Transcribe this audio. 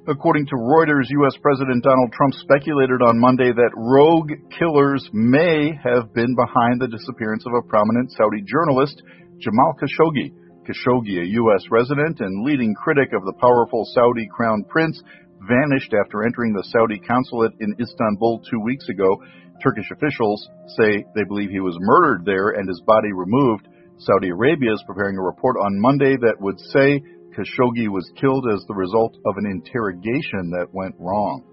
According to Reuters, U.S. President Donald Trump speculated on Monday that rogue killers may have been behind the disappearance of a prominent Saudi journalist, Jamal Khashoggi. Khashoggi, a U.S. resident and leading critic of the powerful Saudi crown prince, vanished after entering the Saudi consulate in Istanbul 2 weeks ago. Turkish officials say they believe he was murdered there and his body removed. Saudi Arabia is preparing a report on Monday that would say Khashoggi was killed as the result of an interrogation that went wrong.